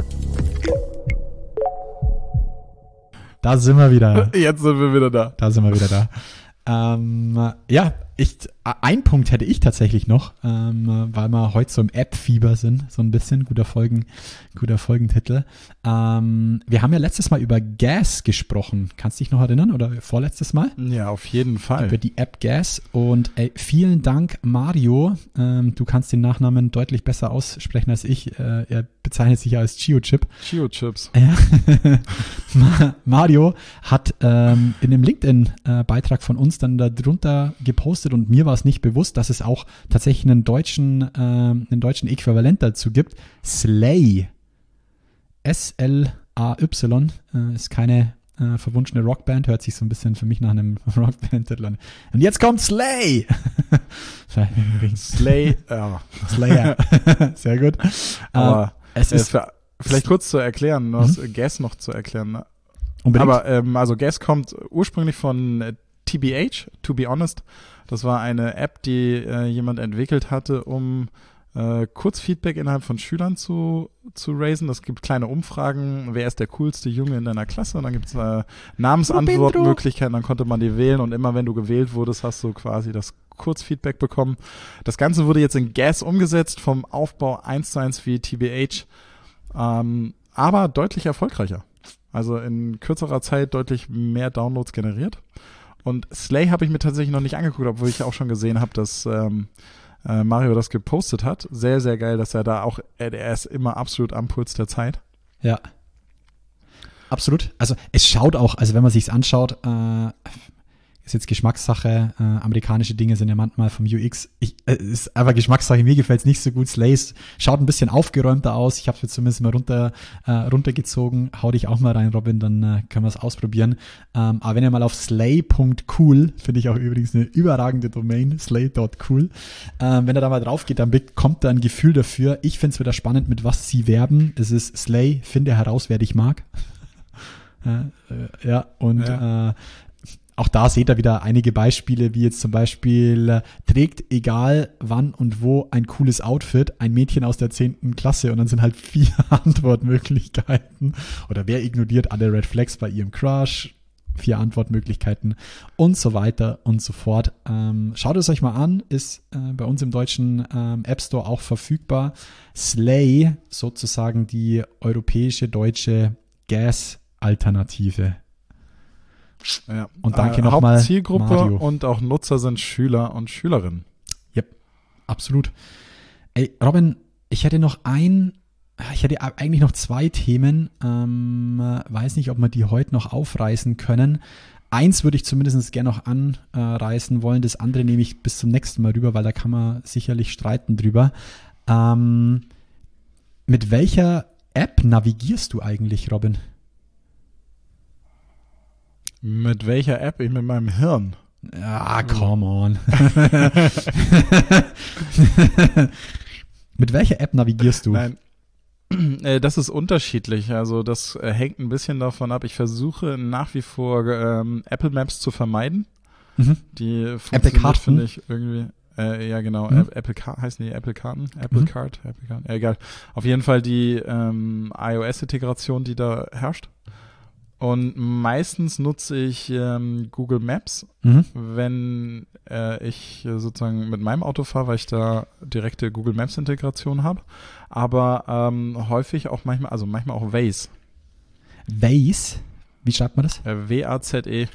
Da sind wir wieder. Jetzt sind wir wieder da. Da sind wir wieder da. Ähm, ja, ich, ein Punkt hätte ich tatsächlich noch, ähm, weil wir heute so im App-Fieber sind, so ein bisschen, guter Folgen, guter Folgentitel. Ähm, wir haben ja letztes Mal über Gas gesprochen. Kannst du dich noch erinnern oder vorletztes Mal? Ja, auf jeden Fall. Über die App Gas und ey, vielen Dank Mario, ähm, du kannst den Nachnamen deutlich besser aussprechen als ich. Äh, er bezeichnet sich ja als Chio-Chip. Chio-Chips. Ja. Mario hat ähm, in dem LinkedIn-Beitrag von uns dann darunter gepostet und mir war es nicht bewusst, dass es auch tatsächlich einen deutschen, ähm, einen deutschen Äquivalent dazu gibt. Slay. S L A Y äh, ist keine äh, verwunschene Rockband, hört sich so ein bisschen für mich nach einem Rockband-Titel an. Und jetzt kommt Slay! Slay, ja. Slayer. Sehr gut. Aber äh, es ist für, vielleicht kurz zu erklären, noch, mhm. Gas noch zu erklären. Ne? Unbedingt. Aber ähm, also Gas kommt ursprünglich von äh, T B H, To Be Honest. Das war eine App, die äh, jemand entwickelt hatte, um äh, Kurzfeedback innerhalb von Schülern zu, zu raisen. Es gibt kleine Umfragen, wer ist der coolste Junge in deiner Klasse? Und dann gibt es äh, Namensantwortmöglichkeiten, dann konnte man die wählen und immer wenn du gewählt wurdest, hast du quasi das Kurzfeedback bekommen. Das Ganze wurde jetzt in Gas umgesetzt, vom Aufbau eins zu eins wie T B H, ähm, aber deutlich erfolgreicher. Also in kürzerer Zeit deutlich mehr Downloads generiert. Und Slay habe ich mir tatsächlich noch nicht angeguckt, obwohl ich auch schon gesehen habe, dass ähm, äh, Mario das gepostet hat. Sehr, sehr geil, dass er da auch, er, er ist immer absolut am Puls der Zeit. Ja. Absolut. Also es schaut auch, also wenn man sich's anschaut, äh, ist jetzt Geschmackssache, äh, amerikanische Dinge sind ja manchmal vom U X, ich, äh, ist einfach Geschmackssache, mir gefällt es nicht so gut. Slay schaut ein bisschen aufgeräumter aus, ich habe es jetzt zumindest mal runter, äh, runtergezogen, hau dich auch mal rein, Robin, dann äh, können wir es ausprobieren. Ähm, aber wenn ihr mal auf slay punkt cool, finde ich auch übrigens eine überragende Domain, slay punkt cool, ähm, wenn ihr da mal drauf geht, dann bekommt ihr ein Gefühl dafür. Ich finde es wieder spannend, mit was sie werben. Es ist Slay, finde heraus, wer dich mag. äh, äh, ja, und ja. Äh, Auch da seht ihr wieder einige Beispiele, wie jetzt zum Beispiel äh, trägt egal wann und wo ein cooles Outfit ein Mädchen aus der zehnten Klasse und dann sind halt vier Antwortmöglichkeiten. Oder wer ignoriert alle Red Flags bei ihrem Crush? Vier Antwortmöglichkeiten und so weiter und so fort. Ähm, schaut es euch mal an, ist äh, bei uns im deutschen ähm, App Store auch verfügbar. Slay, sozusagen die europäische, deutsche Gas-Alternative. Ja. Und danke äh, nochmal, Hauptzielgruppe Mario. Und auch Nutzer sind Schüler und Schülerinnen. Yep, absolut. Ey, Robin, ich hätte noch ein, ich hätte eigentlich noch zwei Themen. Ähm, weiß nicht, ob wir die heute noch aufreißen können. Eins würde ich zumindest gerne noch anreißen wollen. Das andere nehme ich bis zum nächsten Mal rüber, weil da kann man sicherlich streiten drüber. Ähm, mit welcher App navigierst du eigentlich, Robin? Mit welcher App? Ich mit meinem Hirn. Ah, come on. Mit welcher App navigierst du? Nein, das ist unterschiedlich. Also das hängt ein bisschen davon ab. Ich versuche nach wie vor ähm, Apple Maps zu vermeiden. Mhm. Die funktioniert, finde ich, irgendwie. Äh, ja, genau. Mhm. Apple Car heißen die Apple Karten? Apple Mhm. Card? Apple Card? Ja, egal. Auf jeden Fall die ähm, iOS-Integration, die da herrscht. Und meistens nutze ich ähm, Google Maps, Mhm. wenn äh, ich äh, sozusagen mit meinem Auto fahre, weil ich da direkte Google Maps Integration habe. Aber ähm, häufig auch manchmal, also manchmal auch Waze. Waze? Wie schreibt man das? Äh, W A Z E.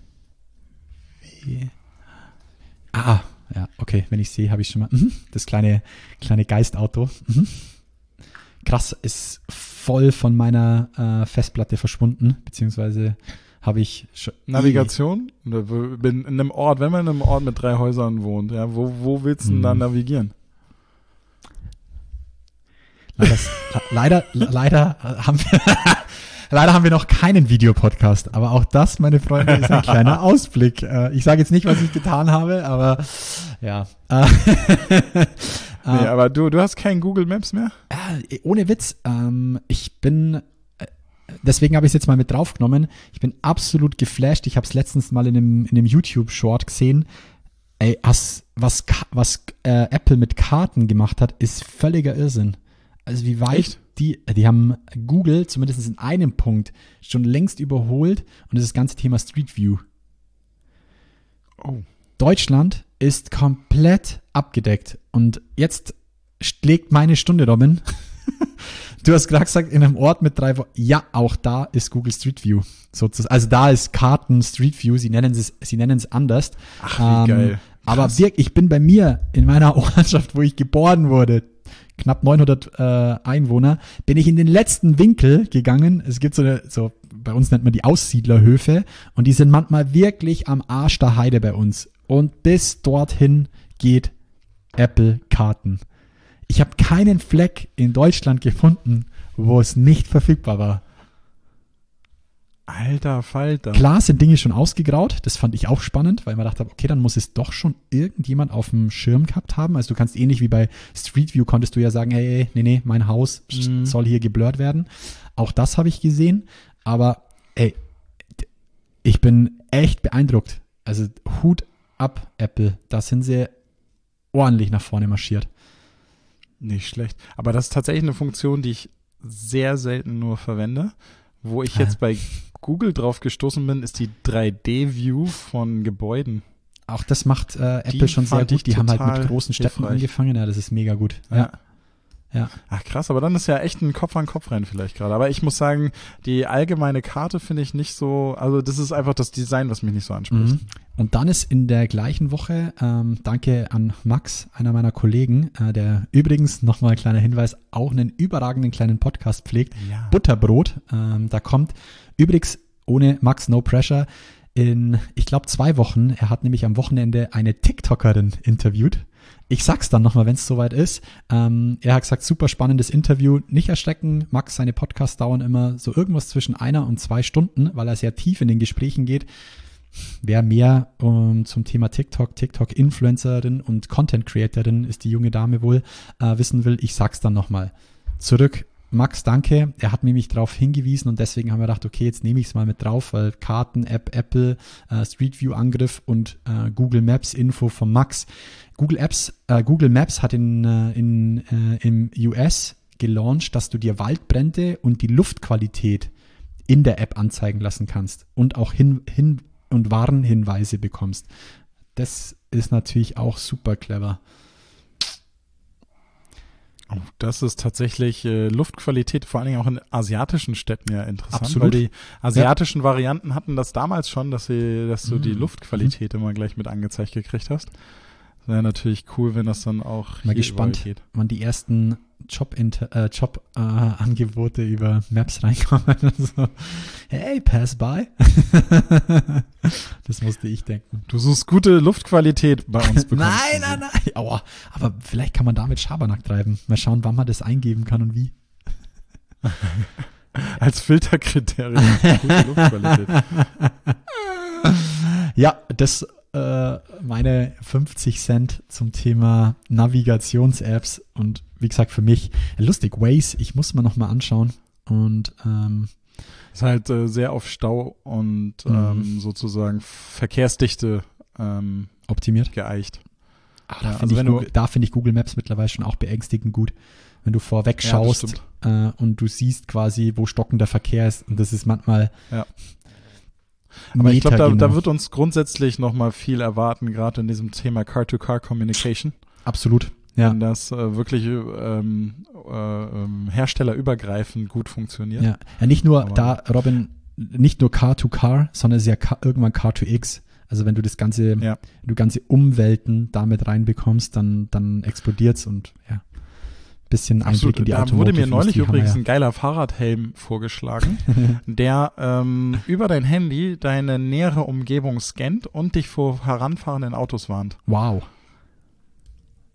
Ah, ja, okay. Wenn ich sehe, habe ich schon mal mhm. das kleine, kleine Geistauto. Mhm. Krass, ist voll von meiner äh, Festplatte verschwunden, beziehungsweise habe ich schon Navigation? Bin in einem Ort, wenn man in einem Ort mit drei Häusern wohnt, ja, wo, wo willst du denn Hm. da navigieren? Leider, leider, leider haben wir Leider haben wir noch keinen Videopodcast, aber auch das, meine Freunde, ist ein kleiner Ausblick. Äh, ich sage jetzt nicht, was ich getan habe, aber ja. Nee, aber du, du hast kein Google Maps mehr? Äh, ohne Witz, ähm, ich bin, äh, deswegen habe ich es jetzt mal mit draufgenommen, ich bin absolut geflasht. Ich habe es letztens mal in einem, in einem YouTube-Short gesehen. Ey, was, was, was äh, Apple mit Karten gemacht hat, ist völliger Irrsinn. Also wie weit Echt? die, die haben Google zumindest in einem Punkt schon längst überholt und das ist das ganze Thema Street View. Oh. Deutschland ist komplett abgedeckt und jetzt schlägt meine Stunde, Robin. Du hast gerade gesagt, in einem Ort mit drei Wo- ja, auch da ist Google Street View. Sozusagen. Also da ist Karten Street View, sie nennen es, sie nennen es anders. Ach, wie ähm, geil. Aber wirklich, ich bin bei mir in meiner Ortschaft, wo ich geboren wurde, knapp neunhundert äh, Einwohner, bin ich in den letzten Winkel gegangen. Es gibt so eine, so bei uns nennt man die Aussiedlerhöfe und die sind manchmal wirklich am Arsch der Heide bei uns. Und bis dorthin geht Apple Karten. Ich habe keinen Fleck in Deutschland gefunden, wo es nicht verfügbar war. Alter Falter. Klar sind Dinge schon ausgegraut, das fand ich auch spannend, weil man dachte, okay, dann muss es doch schon irgendjemand auf dem Schirm gehabt haben. Also du kannst ähnlich wie bei Street View konntest du ja sagen, hey, hey nee, nee, mein Haus Mhm. soll hier geblurrt werden. Auch das habe ich gesehen, aber ey, ich bin echt beeindruckt. Also Hut ab, Apple, da sind sie ordentlich nach vorne marschiert. Nicht schlecht. Aber das ist tatsächlich eine Funktion, die ich sehr selten nur verwende. Wo ich Hä? jetzt bei Google drauf gestoßen bin, ist die drei D-View von Gebäuden. Auch das macht äh, Apple Die schon sehr fand ich gut. Die haben halt total mit großen Städten hilfreich. angefangen. Ja, das ist mega gut. Ja. Ja. Ach krass, aber dann ist ja echt ein Kopf an Kopf rein vielleicht gerade. Aber ich muss sagen, die allgemeine Karte finde ich nicht so, also das ist einfach das Design, was mich nicht so anspricht. Mhm. Und dann ist in der gleichen Woche, ähm, danke an Max, einer meiner Kollegen, äh, der übrigens, nochmal ein kleiner Hinweis, auch einen überragenden kleinen Podcast pflegt, Ja. Butterbrot. Ähm, da kommt übrigens ohne Max No Pressure in, ich glaube, zwei Wochen. Er hat nämlich am Wochenende eine TikTokerin interviewt. Ich sag's dann nochmal, wenn es soweit ist. Ähm, er hat gesagt, super spannendes Interview. Nicht erschrecken, Max, seine Podcasts dauern immer so irgendwas zwischen einer und zwei Stunden, weil er sehr tief in den Gesprächen geht. Wer mehr um, zum Thema TikTok, TikTok-Influencerin und Content-Creatorin ist die junge Dame wohl, äh, wissen will, ich sag's dann nochmal. Zurück, Max, danke. Er hat nämlich darauf hingewiesen und deswegen haben wir gedacht, okay, jetzt nehme ich es mal mit drauf, weil Karten-App, Apple, äh, Street View-Angriff und äh, Google Maps-Info von Max. Google Apps, äh, Google Maps hat in, äh, in, äh, im U S gelauncht, dass du dir Waldbrände und die Luftqualität in der App anzeigen lassen kannst und auch hin, hin und Warnhinweise bekommst. Das ist natürlich auch super clever. Oh, das ist tatsächlich äh, Luftqualität, vor allen Dingen auch in asiatischen Städten ja interessant, Absolut. weil die asiatischen ja. Varianten hatten das damals schon, dass sie, dass du Mhm. die Luftqualität immer gleich mit angezeigt gekriegt hast. Wäre natürlich cool, wenn das dann auch Mal hier gespannt, überall geht. wann die ersten Job-Angebote äh, Job, äh, Angebote über Maps reinkommen. So, hey, pass by. Das musste ich denken. Du suchst gute Luftqualität bei uns bekommen. Nein, nein, nein. Aua. Aber vielleicht kann man damit Schabernack treiben. Mal schauen, wann man das eingeben kann und wie. Als Filterkriterium gute Luftqualität. Ja, das äh, meine fünfzig Cent zum Thema Navigations-Apps und wie gesagt für mich lustig, Waze, ich muss mir noch mal anschauen und ähm, Ist halt äh, sehr auf Stau und Mhm. ähm, sozusagen Verkehrsdichte ähm, optimiert. geeicht. Ah, da Ja, finde also ich, wenn du- Google- da finde ich Google Maps mittlerweile schon auch beängstigend gut. Wenn du vorweg Ja, das schaust stimmt. äh, und du siehst quasi, wo stockender Verkehr ist und das ist manchmal Ja. Aber ich glaube, da, metergenau. da wird uns grundsätzlich nochmal viel erwarten, gerade in diesem Thema Car-to-Car-Communication. Absolut, ja. Wenn das äh, wirklich ähm, äh, ähm, herstellerübergreifend gut funktioniert. Ja, ja nicht nur Aber- da, Robin, nicht nur Car to Car, sondern es ist ja Car, irgendwann Car to X. Also wenn du das ganze, Ja. wenn du ganze Umwelten damit reinbekommst, dann, dann explodiert's und ja, bisschen Einblick Absolut. in die Da wurde mir neulich Automotive-Industrie haben wir übrigens ja. ein geiler Fahrradhelm vorgeschlagen, der ähm, über dein Handy deine nähere Umgebung scannt und dich vor heranfahrenden Autos warnt. Wow.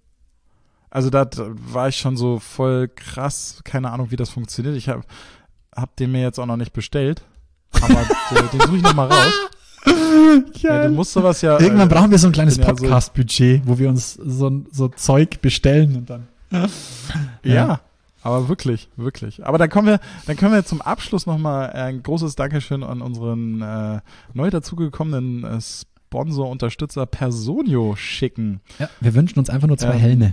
Also da war ich schon so voll krass, keine Ahnung, wie das funktioniert. Ich habe hab den mir jetzt auch noch nicht bestellt. Aber den, den suche ich noch mal raus. Ja, du musst sowas ja. Irgendwann äh, brauchen wir so ein kleines ja so- Podcast-Budget, wo wir uns so, so Zeug bestellen und dann. Ja. Ja. Aber wirklich, wirklich. Aber dann kommen wir, dann können wir zum Abschluss nochmal ein großes Dankeschön an unseren äh, neu dazugekommenen äh, Sponsor, Unterstützer Personio schicken. Ja, wir wünschen uns einfach nur zwei Ähm, Helme.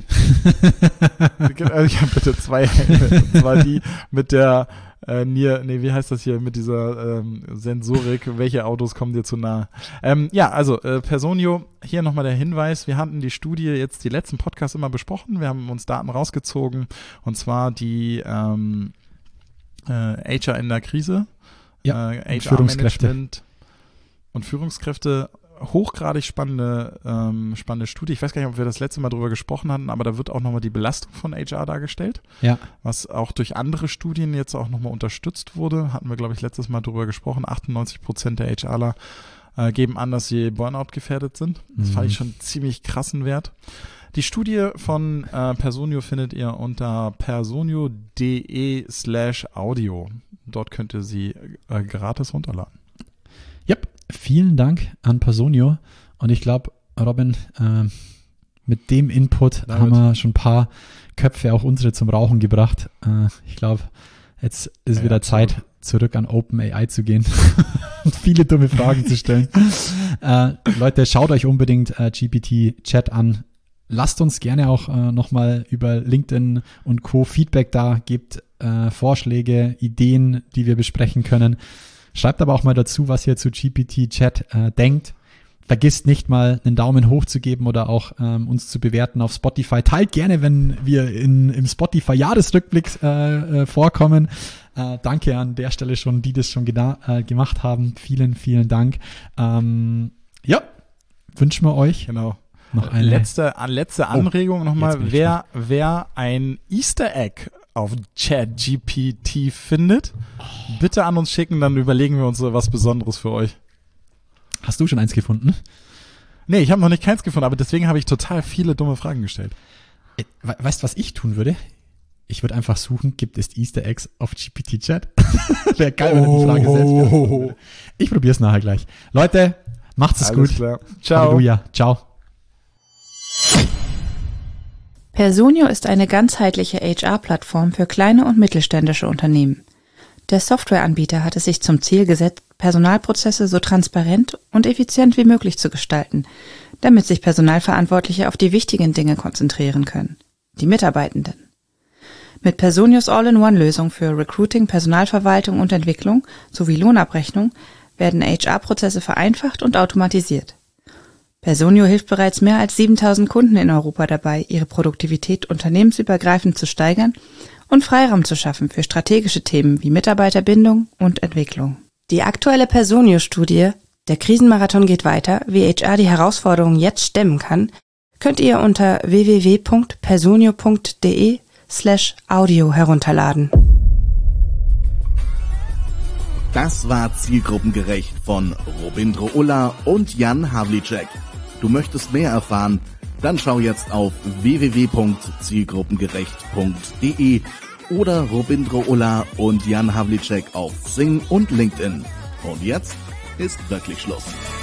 Ich habe bitte zwei Helme. Und zwar die mit der äh, Nier, nee, wie heißt das hier, mit dieser ähm, Sensorik, welche Autos kommen dir zu nah? Ähm, ja, also äh, Personio, hier nochmal der Hinweis, wir hatten die Studie jetzt die letzten Podcasts immer besprochen, wir haben uns Daten rausgezogen und zwar die ähm, äh, H R in der Krise, Ja, äh, und H R Führungskräfte. Management und Führungskräfte. Hochgradig spannende, ähm, spannende Studie. Ich weiß gar nicht, ob wir das letzte Mal drüber gesprochen hatten, aber da wird auch nochmal die Belastung von H R dargestellt, Ja, was auch durch andere Studien jetzt auch nochmal unterstützt wurde. Hatten wir, glaube ich, letztes Mal drüber gesprochen. achtundneunzig Prozent der HRler äh, geben an, dass sie Burnout gefährdet sind. Das Mhm. fand ich schon ziemlich krassen Wert. Die Studie von äh, Personio findet ihr unter personio.de slash audio. Dort könnt ihr sie äh, gratis runterladen. yep. Vielen Dank an Personio. Und ich glaube, Robin, äh, mit dem Input Damit. haben wir schon ein paar Köpfe, auch unsere, zum Rauchen gebracht. Äh, ich glaube, jetzt ist Ja, wieder ja, Zeit, zurück an OpenAI zu gehen und viele dumme Fragen zu stellen. äh, Leute, schaut euch unbedingt äh, G P T-Chat an. Lasst uns gerne auch äh, nochmal über LinkedIn und Co. Feedback da, gebt äh, Vorschläge, Ideen, die wir besprechen können. Schreibt aber auch mal dazu, was ihr zu G P T-Chat äh, denkt. Vergisst nicht mal einen Daumen hoch zu geben oder auch ähm, uns zu bewerten auf Spotify. Teilt gerne, wenn wir in, im Spotify-Jahresrückblick äh, äh, vorkommen. Äh, danke an der Stelle schon, die das schon geda- äh, gemacht haben. Vielen, vielen Dank. Ähm, ja, wünschen wir euch Genau. noch eine... Letzte, an- letzte Anregung jetzt nochmal, bin ich wer, wer ein Easter Egg auf ChatGPT findet, bitte an uns schicken, dann überlegen wir uns so was Besonderes für euch. Hast du schon eins gefunden? Nee, ich habe noch nicht keins gefunden, aber deswegen habe ich total viele dumme Fragen gestellt. Äh, we- Weißt du, was ich tun würde? Ich würde einfach suchen, gibt es Easter Eggs auf G P T-Chat? Wäre geil, wenn er die Frage selbst beantworten würde. Ich probiere es nachher gleich. Leute, macht's es Alles gut. klar. Ciao. Halleluja. Ciao. Personio ist eine ganzheitliche H R-Plattform für kleine und mittelständische Unternehmen. Der Softwareanbieter hat es sich zum Ziel gesetzt, Personalprozesse so transparent und effizient wie möglich zu gestalten, damit sich Personalverantwortliche auf die wichtigen Dinge konzentrieren können, die Mitarbeitenden. Mit Personios All-in-One-Lösung für Recruiting, Personalverwaltung und Entwicklung sowie Lohnabrechnung werden H R-Prozesse vereinfacht und automatisiert. Personio hilft bereits mehr als siebentausend Kunden in Europa dabei, ihre Produktivität unternehmensübergreifend zu steigern und Freiraum zu schaffen für strategische Themen wie Mitarbeiterbindung und Entwicklung. Die aktuelle Personio-Studie "Der Krisenmarathon geht weiter, wie H R die Herausforderungen jetzt stemmen kann", könnt ihr unter w w w punkt personio punkt de slash audio herunterladen. Das war Zielgruppengerecht von Robindro Ulla und Jan Havlicek. Du möchtest mehr erfahren? Dann schau jetzt auf w w w punkt zielgruppengerecht punkt de oder Robindro Ulla und Jan Havlicek auf Xing und LinkedIn. Und jetzt ist wirklich Schluss.